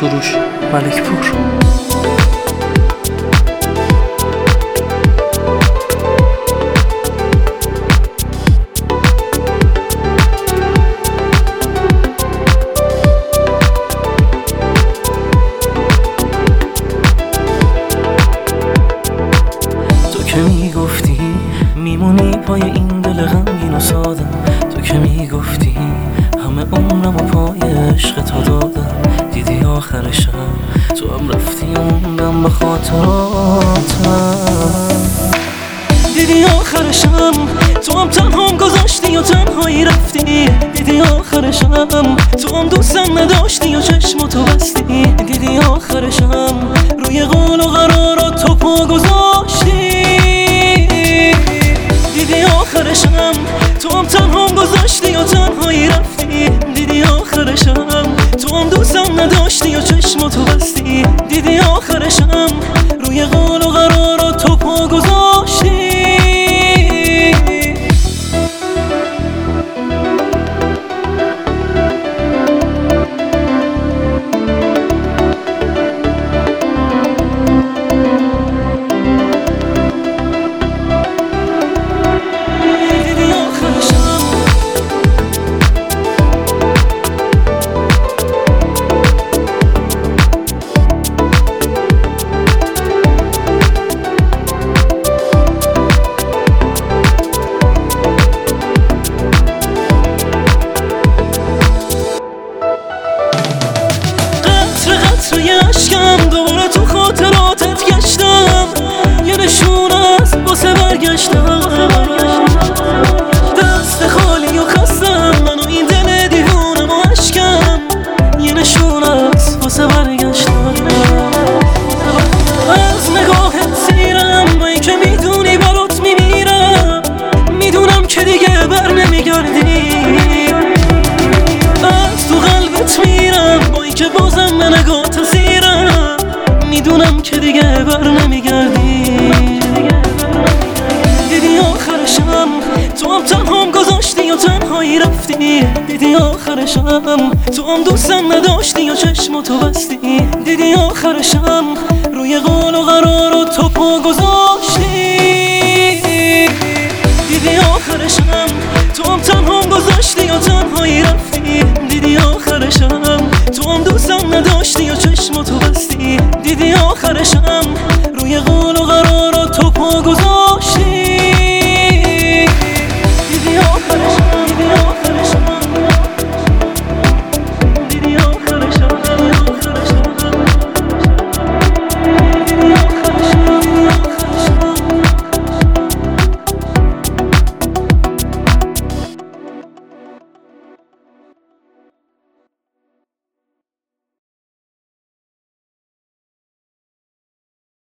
سروش ملکپور. تو که میگفتی میمونی پای این دل غمگین و سادم، تو که میگفتی همه عمرم و پای عشق تا دادم، دیدی آخرشم تو هم رفتی و موندم به خاطراتم. دیدی آخرشم تو هم تنهام گذاشتی و تنهایی رفتی، دیدی آخرشم تو هم دوستم نداشتی و چشماتو بستی، دیدی آخرشم روی قول و قرارات تو پا گذاشتی، دیدی آخرشم تو هم تنهام گذاشتی و تنهایی رفتی، دیدی آخرشم تو هم دوستم نداشتی و چشماتو بستی، دیدی آخرشم روی قول و قرارات تو پا گذاشتی. توی عشقم دوباره تو خاطراتت گشتم، یه نشون از واسه برگشتم، دست خالی و خستم من و این دل دیوونم و عشقم، یه نشون از واسه برگشتم. از نگاهت سیرم با این که میدونی برات میمیرم، میدونم که دیگه بر نمیگردی، از تو قلبت میرم با این که بازم به نگات زیرم، میدونم که دیگه بر نمیگردی. دیدی آخرشم تو هم تنهام گذاشتی و تنهایی رفتی، دیدی آخرشم تو هم دوستم نداشتی و چشماتو بستی، دیدی آخرشم روی قول و قرارات تو پا گذاشتی، دیدی آخرشم تو هم تنهام گذاشتی و تنهایی رفتی، دیدی آخرشم تو هم دوستم نداشتی و چشماتو بستی، دیدی آخرشم